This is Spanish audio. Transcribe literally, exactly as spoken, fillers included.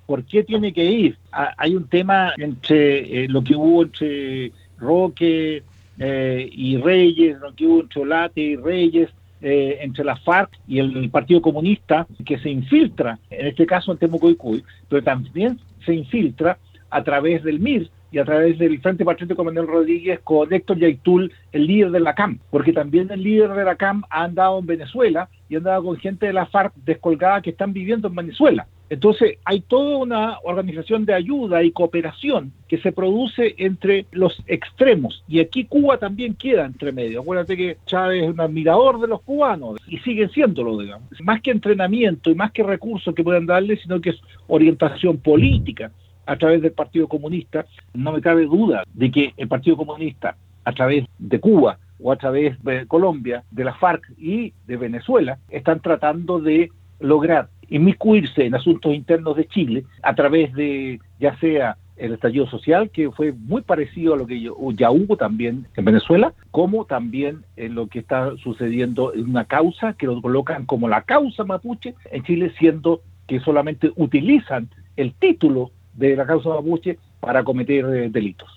¿Por qué tiene que ir? Ah, hay un tema entre eh, lo que hubo entre Roque eh, y Reyes, lo que hubo entre Olate y Reyes, eh, entre la FARC y el Partido Comunista, que se infiltra, en este caso en Temuco-Icuy, pero también se infiltra a través del M I R y a través del Frente Patriótico Manuel Rodríguez con Héctor Yaitul, el líder de la C A M, porque también el líder de la C A M ha andado en Venezuela y ha andado con gente de la FARC descolgada que están viviendo en Venezuela. Entonces hay toda una organización de ayuda y cooperación que se produce entre los extremos, y aquí Cuba también queda entre medio. Acuérdate que Chávez es un admirador de los cubanos y sigue siéndolo, digamos. Más que entrenamiento y más que recursos que puedan darle, sino que es orientación política a través del Partido Comunista. No me cabe duda de que el Partido Comunista, a través de Cuba o a través de Colombia, de la FARC y de Venezuela, están tratando de lograr inmiscuirse en asuntos internos de Chile a través de, ya sea el estallido social, que fue muy parecido a lo que ya hubo también en Venezuela, como también en lo que está sucediendo en una causa que lo colocan como la causa mapuche en Chile, siendo que solamente utilizan el título de la causa mapuche para cometer eh, delitos.